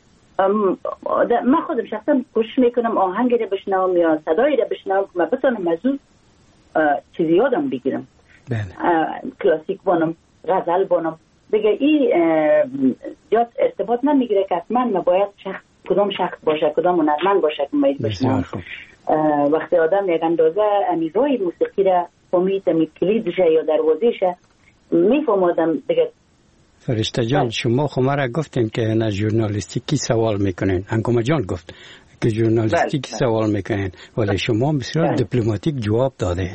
من خودم شخصا کوشش میکنم آهنگی را بشنوم یا صدایی را بشنوم که من بتونم از اون چیزی یادم بگیرم. بله. کلاسیک بانم، غزل بانم. دیگه این یاد ارتباط نمیگیره که حتما من باید شخص کدام شخص باشه، کدام هنرمند باشه که باید بشنوم. وقتی آدم یک اندازه امیزای موسیقی را فهمید، امی کلیدشه یا دروازهشه میفهم آدم دیگه. فرشته جان شما خو مرا گفتین که نه ژورنالیستیکی سوال میکنین، انگوم جان گفت که ژورنالیستیکی سوال میکنین ولی شما بسیار دیپلماتیک جواب دادین.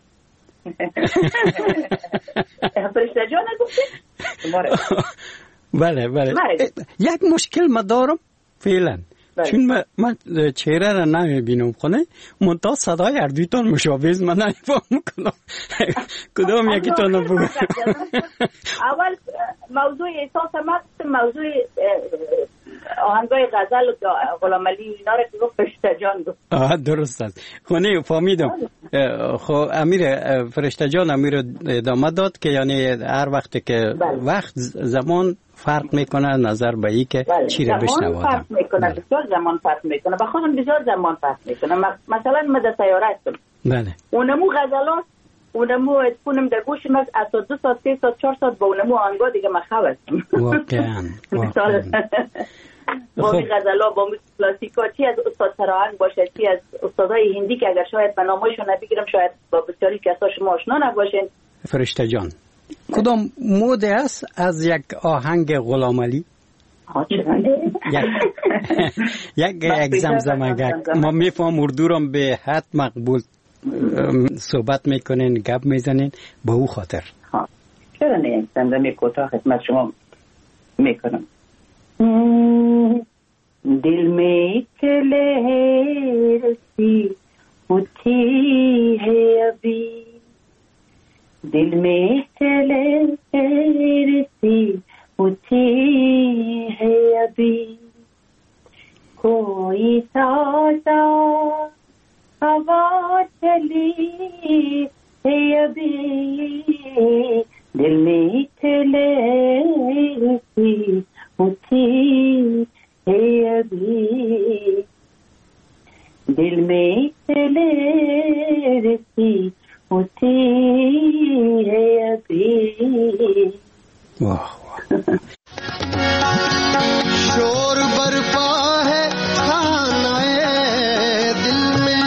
فرشته جان گفتین؟ بله بله. یک مشکل ما دارم فعلا چون من, من چهره را نمیبینم خونه منتها صدای اردویتان مشابه است، من نمیفهم کنم کدام یکی تان رو بگم. اول موضوع احساس من موضوع آهنگای غزل و غلام علی اینا را که گفت فرشته جان گفت. آه درست است. خونه فهمیدم. خب امیر فرشته جان امیر ادامه داد که یعنی هر وقت که بله. وقت زمان فرق میکنه نظر به این که بله. چی را بشنوادم. زمان فرق میکنه، بله. بسیار زمان فرق میکنه. با خودم بسیار زمان فرق میکنه. مثلا من در سیاره هستم. بله. اونمو غزلات اونمو پونم در گوشم از از دو ساعت سه ساعت چهار ساعت با اونمو آهنگا دیگه مخاو هستم. واقعا. واقعا. با می غزلا با می کلاسیکا چی از استاد سراهنگ باشه چی از استادای هندی که اگر شاید به نامشون نبگیرم شاید با بسیاری کسا شما آشنا نباشین. فرشته جان کدام مود است از یک آهنگ غلام علی؟ ها چرانده؟ یک یک زمزمه ما میفهم اردو رو به حد مقبول صحبت میکنین گپ میزنین به او خاطر. ها چرا نه یک زمزمه کوتاه خدمت شما میکنم. दिल में एक लहर सी उठी है अभी, दिल में एक लहर सी उठी है अभी, कोई ताजा हवा चली है अभी, दिल में एक लहर सी उठी है अभी, दिल में लहर सी उठी है अभी। वाह शोर बरपा है खानाए दिल में,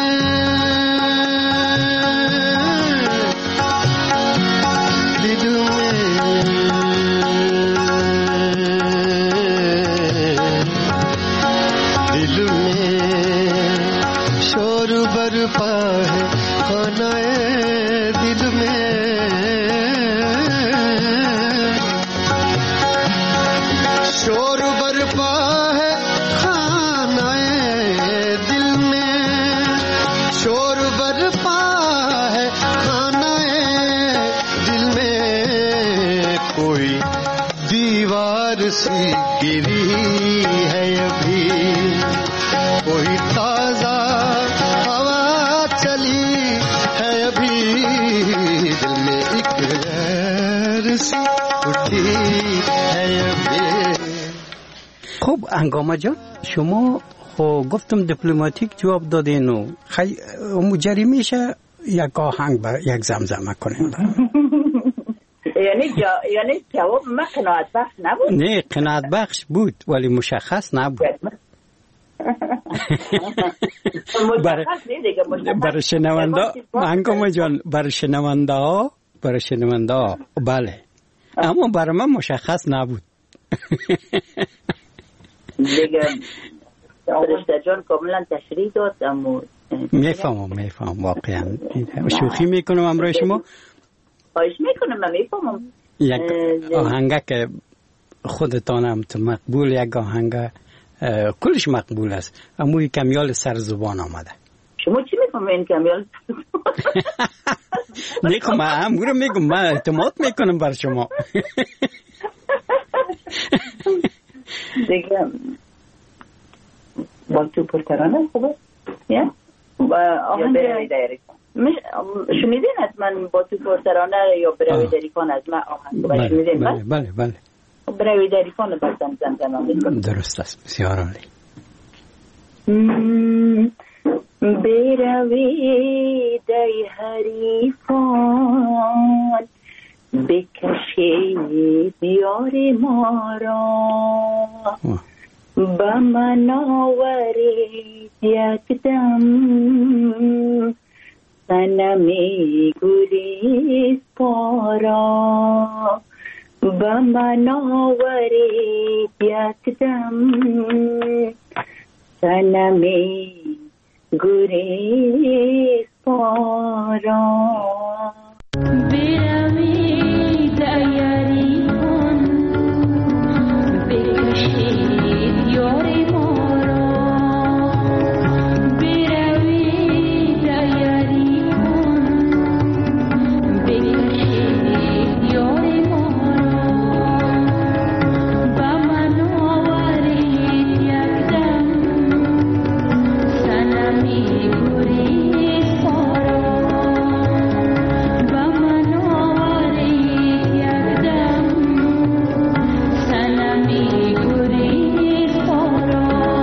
दिल में बरपा है खानाए दिल में, शोर बरपा है खानाए दिल में, शोर बरपा है खानाए दिल में, कोई दीवार सी गिरी है अभी, कोई ताजा خب انگامه جان شما خب گفتم دیپلماتیک جواب دادین و خی... مجری میشه یک آهنگ با یک زمزمه کنین. یعنی جا... یعنی جواب ما قناعت بخش نبود؟ نه قناعت بخش بود ولی مشخص نبود. برای برای شنونده هنگام جان برای شنونده ها برای شنونده ها بله، اما برای من مشخص نبود. دیگه فرشته جان کاملا تشریح داد. اما میفهمم میفهمم واقعا شوخی میکنم امروز شما. خواهش میکنم من میفهمم. یک آهنگه که خودتانم تو مقبول، یک آهنگ کلش مقبول است، اما یک کمیال سر زبان آمده. شما چی میفهمین کمیال؟ نیکم من همون میگم، من اعتماد میکنم بر شما. دیگه با تو پرترانه خوبه؟ یا؟ آهنگ شنیدین از من با تو پرترانه یا بروی دریفان از من آهنگ با شنیدین؟ بله بله بله بروی دریفان بستم زمزمان. درست است، بسیار عالی. بروی دای حریفان بکشید یار ما را، با من آورید یک دم صنم گلیسپا را، با من آورید یک دم صنم گلیسپا را. بروید ایاری کن بکشید یاری ما را، بروید ایاری کن بکشید یاری ما را، با من آورید یک دم صنمی گلیسپا را، با من آورید یک دم صنمی گلیسپا را.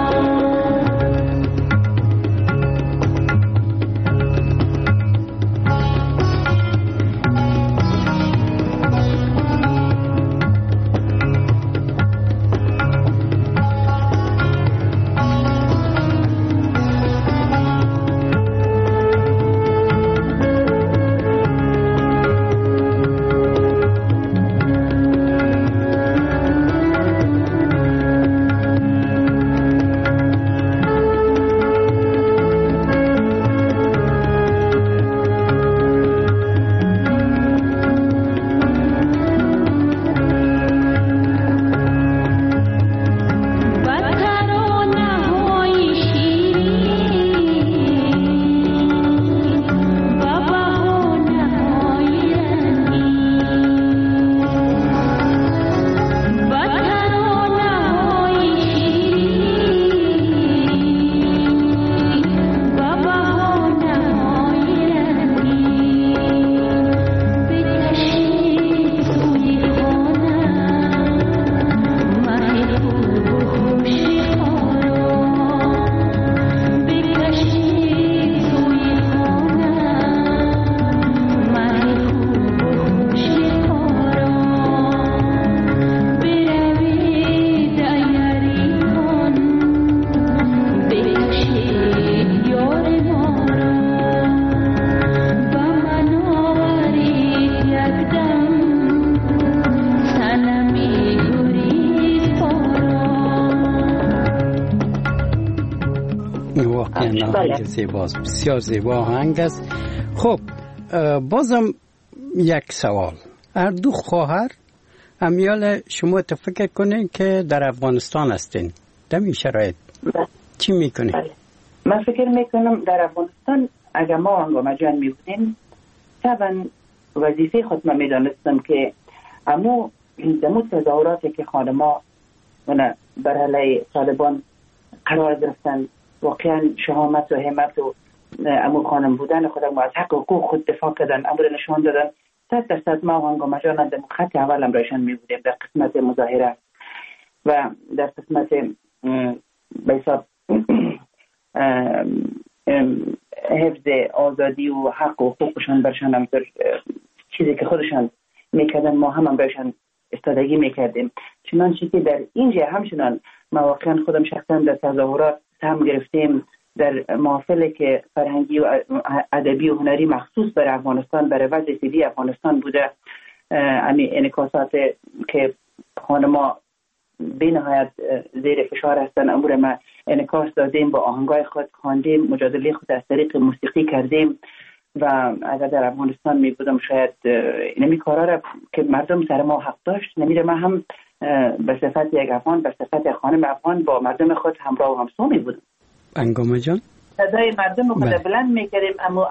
زیباست، بسیار زیبا آهنگ است. خب بازم یک سوال، هر دو خواهر امیال شما فکر کنین که در افغانستان هستین، در این شرایط چی میکنین؟ بله. من فکر میکنم در افغانستان اگر ما هنگام جان میبودیم طبعا وظیفه خود من میدانستم که امو دمو تظاهراتی که خانما بر علیه طالبان قرار گرفتن، واقعا شهامت و همت و امو خانم بودن خودم از حق حقوق خود دفاع کردن، امر نشان دادن. صد درصد ما هنگام جان در خط اول امرایشان می بودیم در قسمت مظاهره و در قسمت به حساب حفظ آزادی و حق و حقوقشان برشان هم چیزی که خودشان میکردن ما هم, هم بهشان استادگی میکردیم. چنانچه که در اینجا همچنان مواقعا خودم شخصا در تظاهرات هم گرفتیم، در محافلی که فرهنگی و ادبی و هنری مخصوص برای افغانستان، برای وضع فعلی افغانستان بوده، امی انعکاسات که خانما به نهایت زیر فشار هستن امور ما انعکاس دادیم، با آهنگای خود خواندیم، مجادله خود از طریق موسیقی کردیم و اگر در افغانستان می بودم شاید نمی کارا را که مردم سر ما حق داشت نمیره، ما هم به صفت یک افغان، به صفت خانم افغان با مردم خود همراه و همسو می بودم. انگام جان صدای مردم خود بلند می کردیم، اما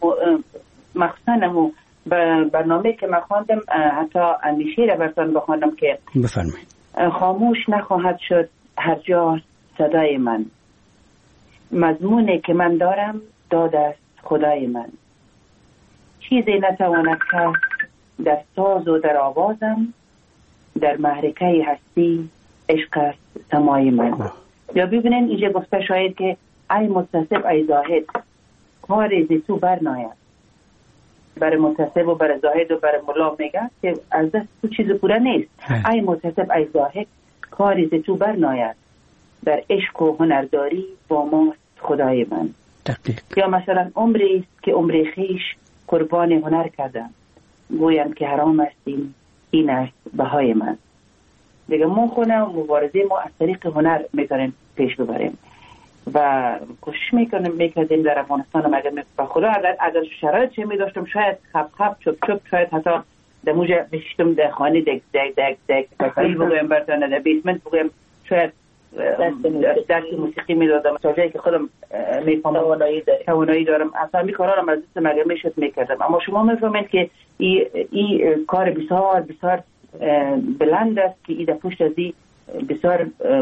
مخصوصا امو برنامه که من خواندم حتی اندیشه را برتان بخواندم که بفرمایید. خاموش نخواهد شد هر جا صدای من، مضمونی که من دارم داد است خدای من، چیزی نتواند کرد در ساز و در آوازم، در محرکه هستی عشق است سمای من. یا ببینین اینجا گفته شاید که ای متصب ای زاهد کار زی تو برناید. برای متصب و برای زاهد و برای ملا میگه که از دست تو چیز پوره نیست. ای متصب ای زاهد کار زی تو برناید، در عشق و هنرداری با ماست خدای من. دقیق. یا مثلا عمری است که عمر خیش قربان هنر کردم، گویم که حرام استیم این است بهای من. دیگه ما خونه و مبارزه ما از طریق هنر میتونیم پیش ببریم و کوشش میکنیم میکردیم در افغانستان. مگر به خدا اگر اگر شرایط چه میداشتم شاید خب خب چپ چپ شاید حتی در موجه بشتم در خانه دک دک دک دک بکاری بگویم برتانه در بیسمنت بگویم شاید درس موسیقی میدادم تا جایی که خودم میفهمم توانایی دارم. اصلا می کارا رو از دست مگر میشد میکردم. اما شما میفهمید که این ای کار بسیار بسیار بلند است که این در پشت از این بسیار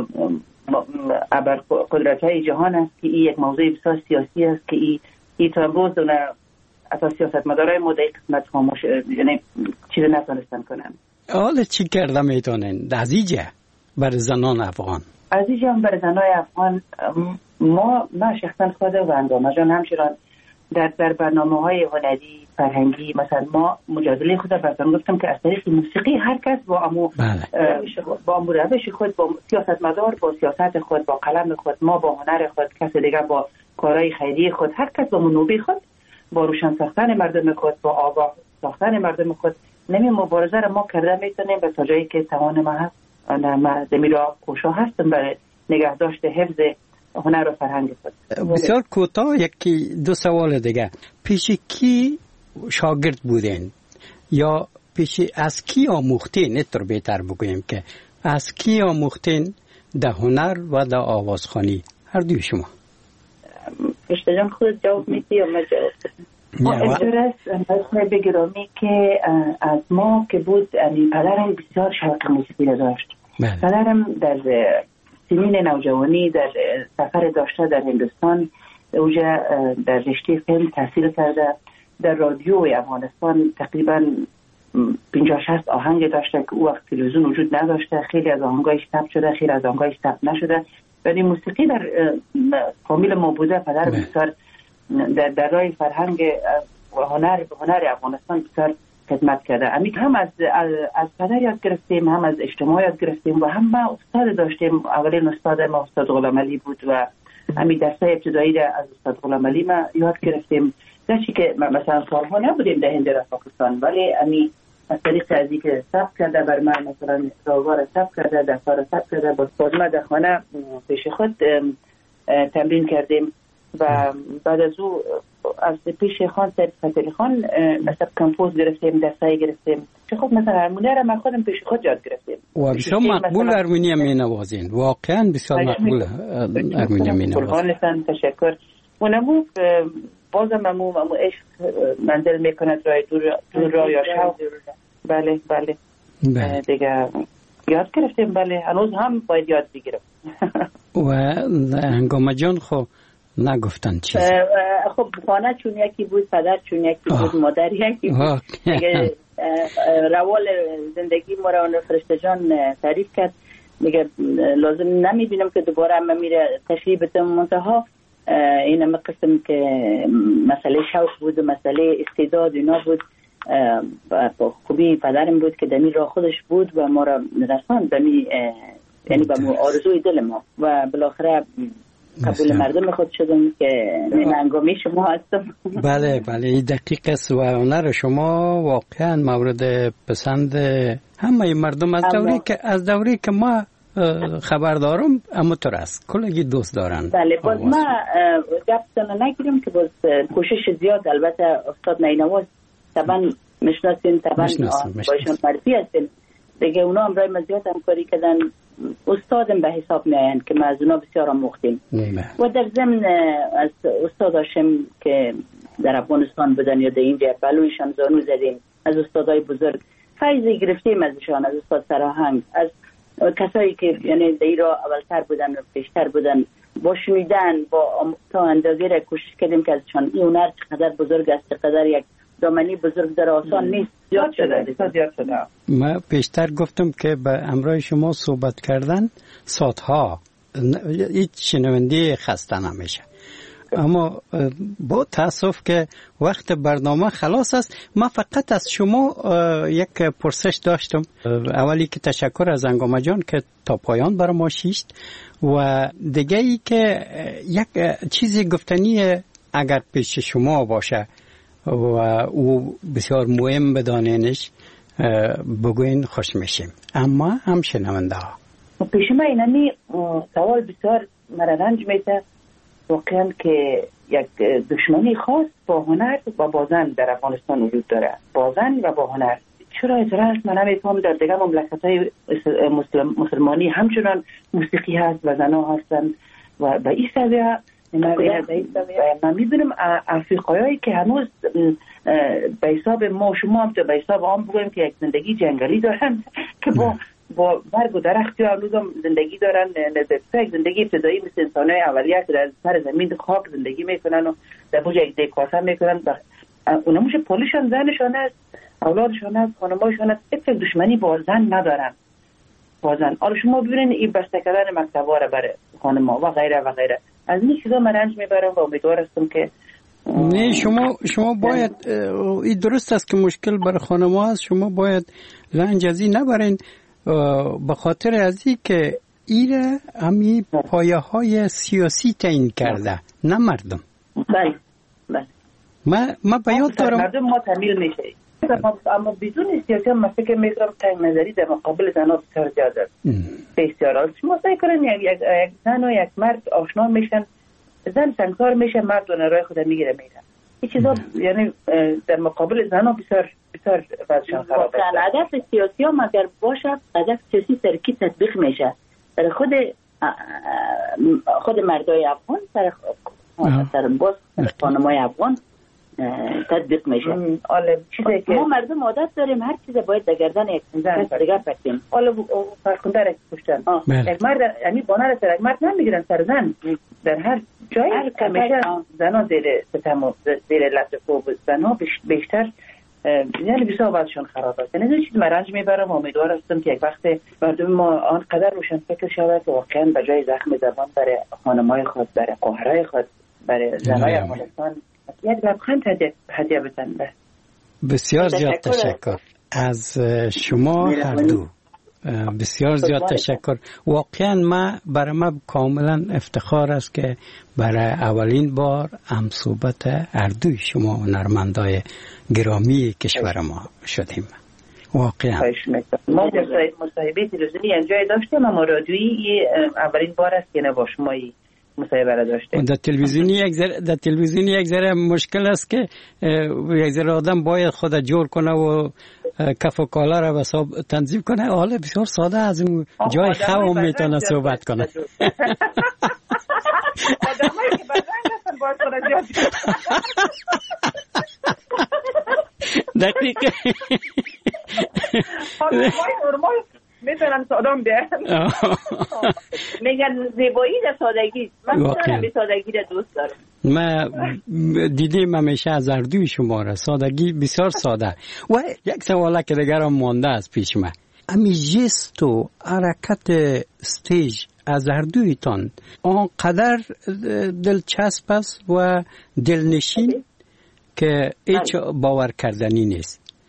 ابر قدرت های جهان است که این یک موضوع بسیار سیاسی است که این ای تا امروز دونه اتا سیاست مدارای ما در قسمت خاموش یعنی چیز نتونستن کنن. حالا چی کرده میتونن از اینجا بر زنان افغان؟ از اینجا بر زنای افغان ما ما شخصا خود و انگام جان همچنان در در برنامه های هنری فرهنگی مثلا ما مجادله خود براتون گفتم که از طریق موسیقی هر کس با امو با امو روش خود، با سیاست مدار، با سیاست خود، با قلم خود، ما با هنر خود، کس دیگر با کارهای خیریه خود، هر کس با منوبه خود، با روشن ساختن مردم خود، با آگاه ساختن مردم خود نمی مبارزه را ما کرده میتونیم به تا جایی که توان ما هست. ما دمیرا کوشا هستم برای نگهداشت حفظ هنر و فرهنگ خود. بسیار کوتاه یکی دو سوال دیگه، پیش کی شاگرد بودین یا پیش از کی آموختین؟ اینطور بهتر بگویم که از کی آموختین در هنر و در آوازخوانی هر دوی شما؟ رشته جان خود جواب میدی یا من جواب بدم؟ ما اجازه است بگرامی که از ما که بود پدرم بسیار شوق موسیقی داشت. پدرم در سنین نوجوانی در سفر داشته در هندوستان، اونجا در رشته فیلم تحصیل کرده. در رادیو افغانستان تقریبا پنجاه شصت آهنگ داشته که او وقت تلویزیون وجود نداشته. خیلی از آهنگایش ثبت شده، خیلی از آهنگایش ثبت نشده، ولی موسیقی در فامیل ما بوده. پدر بسیار در در راه فرهنگ و هنر هنر افغانستان بسیار خدمت کرده. امی هم از از پدر یاد گرفتیم، هم از اجتماع یاد گرفتیم و هم ما استاد داشتیم. اولین استاد ما استاد غلام علی بود و امی درسای ابتدایی را از استاد غلام علی ما یاد گرفتیم. درچی که مثلا سالها نبودیم در هند و پاکستان، ولی امی از طریق ازی که ثبت کرده بر من مثلا راوار ثبت کرده، دفتر ثبت کرده، با خودم در خانه پیش خود تمرین کردیم و بعد از او از پیش خان سید فتحعلی خان مثلا کمپوز گرفتیم، درسایی گرفتیم که خب مثلا هارمونی را من خودم پیش خود یاد گرفتیم و بسیار مقبول هارمونی می نوازین. واقعا بسیار مقبول هارمونی می نوازین. تشکر. اونمو بازم امو امو عشق منزل میکند رای دور دور را یا شو. بله بله دیگه یاد گرفتیم. بله هنوز هم باید یاد بگیرم. و هنگام جان خب نگفتن چیز. خب خانه چون یکی بود، پدر چون یکی بود، مادر یکی بود. دیگه روال زندگی ما را فرشته جان تعریف کرد. دیگه لازم نمیبینم که دوباره هم میره تشریح بدم. منتها این هم قسم که مسئله شوق بود و مسئله استعداد اینا بود خوبی پدرم بود که دمی راه خودش بود و ما را رساند دمی یعنی به آرزوی دل ما و بالاخره قبول مردم خود شدم که ننگامی شما هستم. بله بله دقیق است و هنر شما واقعا مورد پسند همه مردم از دوری که از دوری که ما خبر دارم اما تو است کلگی دوست دارن. بله باز ما گفتن نگیرم که باز کوشش زیاد البته استاد نینواز طبعا مشناسین طبعا باشون معرفی هستین دیگه اونا هم رای مزیاد همکاری کردن استادم به حساب می آیند که ما از اونا بسیار آموختیم و در ضمن از استاد هاشم که در افغانستان بودن یا در اینجا بلویشان زانو زدیم از استادای بزرگ فیضی گرفتیم ازشان از استاد سراهنگ از کسایی که یعنی در ایران اولتر بودن و پیشتر بودن با شنیدن با تا اندازه را کوشش کردیم که ازشان این هنر چقدر بزرگ است چقدر یک دامنی بزرگ در آسان نیست زیاد شده زیاد شده. ما پیشتر گفتم که به امرای شما صحبت کردن ساعتها هیچ شنونده خسته نمیشه اما با تاسف که وقت برنامه خلاص است ما فقط از شما یک پرسش داشتم اولی که تشکر از انگامه جان که تا پایان برای ما شیشت و دیگه ای که یک چیزی گفتنی اگر پیش شما باشه و او بسیار مهم بدانینش بگوین خوش میشیم اما هم شنونده ها پیش ما اینمی سوال بسیار مرنج میده واقعا که یک دشمنی خاص با هنر و با زن در افغانستان وجود داره با زن و با هنر چرا اجرا هست من نمیفهم در دیگه مملکت های مسلم مسلمانی همچنان موسیقی هست و زنها هستند و به این سویه من میبینم افریقایی که هنوز به حساب ما شما هم به حساب آن بگویم که یک زندگی جنگلی دارن که با با برگ و درخت یا هنوز هم زندگی دارن یک زندگی ابتدایی مثل انسانهای اولیه که در سر زمین خاک زندگی میکنن و در بوج یک دیکاسه میکنن و اونا موشه پولیشان زنشان هست اولادشان هست خانمایشان هست یک دشمنی با زن ندارن با زن. حالا شما ببینید این بسته کردن مکتب‌ها را برای خانم‌ها و غیره و غیره از این چیزا من رنج میبرم و امیدوار هستم که نه شما شما باید این درست است که مشکل برای خانم‌ها است شما باید رنج از این نبرین به خاطر از این که این همی پایه های سیاسی تعیین کرده نه مردم. بله بله ما ما بیاد دارم مردم ما تمیل میشه اما بدون سیاسی هم فکر میکنم تنگ نظری در مقابل زنها بسیار زیاد است بسیار. شما سعی کنین یک زن و یک مرد آشنا میشن زن سنگسار میشه مرد و راه خود میگیره میره این چیزا یعنی در مقابل زنها بسیار بسیار وضعشان خراب است. هدف سیاسی هم اگر باشه هدف سیاسی ترکی تطبیق میشه برای خود خود مردای افغان سر سر باز خانمای افغان تطبیق میشه. حالا چیزی که ما مردم عادت داریم هر چیز باید در گردن یک زن دیگه پسیم حالا فرقنده را کشتن یک مرد یعنی بانه را سر یک مرد نمیگیرن سر زن در هر جایی همیشه زنها زیر ستم و زیر لطف و زنها بیشتر یعنی بسیار وضعشون خراب است. یعنی چیز من رنج میبرم و امیدوار هستم که یک وقت مردم ما آنقدر روشن فکر شود که واقعا به جای زخم زبان برای خانمای خود برای قهرای خود برای زنای افغانستان یک لبخند هدیه بزن. بسیار زیاد تشکر از شما هر دو بسیار زیاد تشکر. واقعا ما برای ما کاملا افتخار است که برای اولین بار هم صحبت هر دوی شما هنرمندای گرامی کشور ما شدیم. واقعا ما مصاحبه تلویزیونی انجای داشتیم اما رادیویی اولین بار است که نه با شما مصاحبه را داشتیم. در تلویزیونی یک ذره در تلویزیونی یک ذره مشکل است که یک ذره آدم باید خود جور کنه و کف و کالا را حساب تنظیم کنه. حالا بسیار ساده از این جای خواب میتونه صحبت کنه. آدمایی که بدرنگ هستن باید خود جور دقیقه آدمای نرمال میتونن سادام بیان میگن زیبایی در سادگی من میتونم به سادگی را دوست دارم. ما دیدیم همیشه از اردوی شما را سادگی بسیار ساده و یک سواله که دیگر هم مانده از پیش ما امی جست و حرکت استیج از اردویتان آنقدر دلچسب است و دلنشین که هیچ باور کردنی نیست.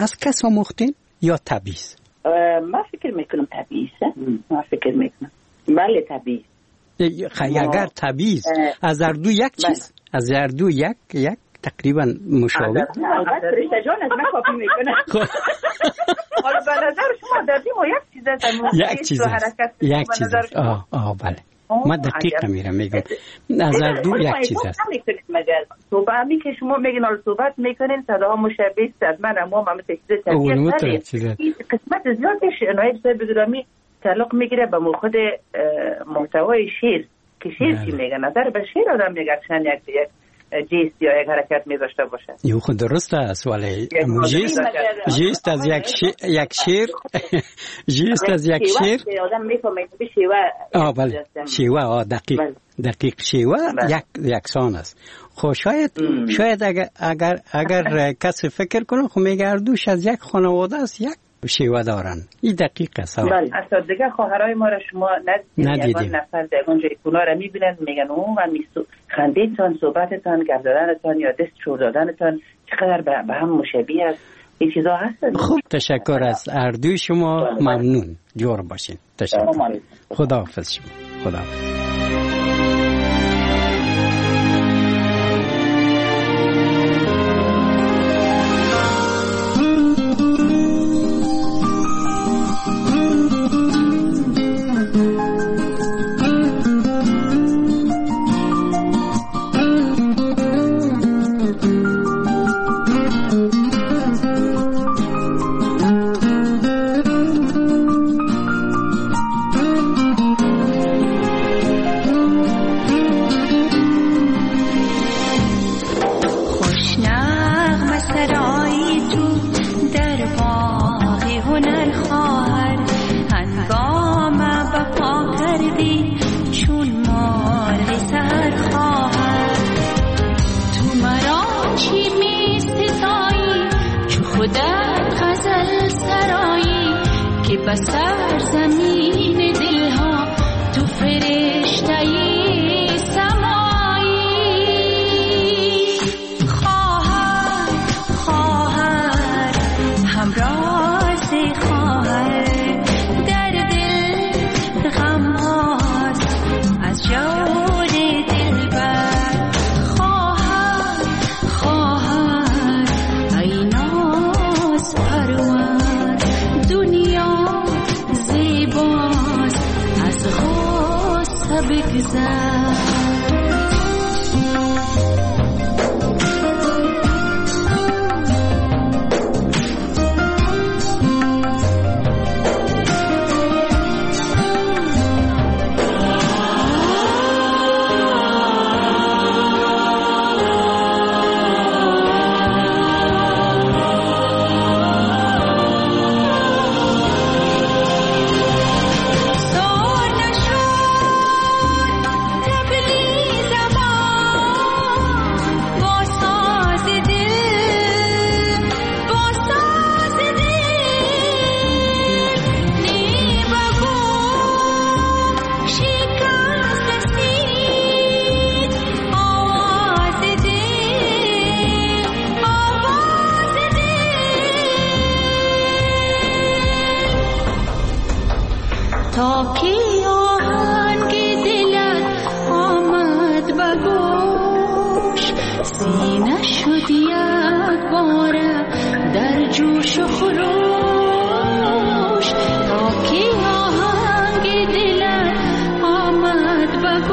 از کس آموختین یا تبعیض؟ من فکر میکنم تبعیض. من فکر میکنم بله تبعیض. اگر تبعیض از هر دو یک چیز، از هر دو یک یک تقریبا مشابه. البته فرشته جان از من کاپی میکنه. حالا به نظر شما دادیم و یک چیز است. یک چیز است. یک چیز است. آه آه بله. ما دقیق میرم میگم از هر دو یک چیز است. مگر صحبت می که شما میگین حالا صحبت میکنین صدا مشابه است از من اما من تشدید تشدید این قسمت زیادش نایب صاحب گرامی تعلق میگیره به خود محتوای شعر که شعر چی میگه. نظر به شعر آدم میگه اکشن یک یک جیست یا یک حرکت میذاشته باشه. یو خود درست است ولی جیست جیست از یک یک شعر جیست از یک شعر آدم میفهمه به شیوه. آه بله شیوه آه دقیق دقیق شیوه یک یکسان است. خب شاید شاید اگر اگر اگر کسی فکر کنه خب میگه هر دوش از یک خانواده است یک شیوه دارن. این دقیق است. بله اصلا دیگه خواهرای ما را شما ندیدید. یک نفر در اونجا کونا را میبینن میگن او و میسو خندیدتان صحبتتان گپ زدنتان یا دست شور دادنتان چقدر به هم مشابه است. این چیزا هست. خوب تشکر از هر دوی شما. ممنون. جور باشین. تشکر. خداحافظ شما. خداحافظ. بسر زمین دلها تو فرشته‌ای سمایی. خواهر خواهر همراز خواهر در دل غم هاست از جور دلبر. خواهر خواهر ای ناز پرور دنیا از غصه بگذر. تا کی آهنگ دلت آمد به گوش سینه شد یک باره در جوش و خروش. تا کی آهنگ دلت آمد به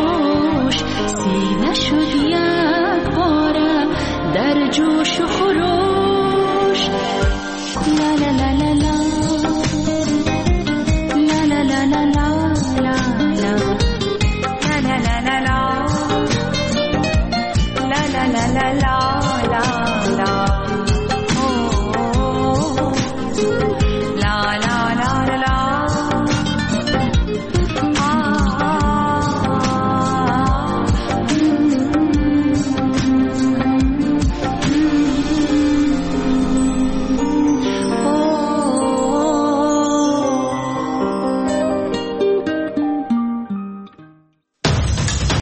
گوش سینه شد یک باره در جوش و خروش.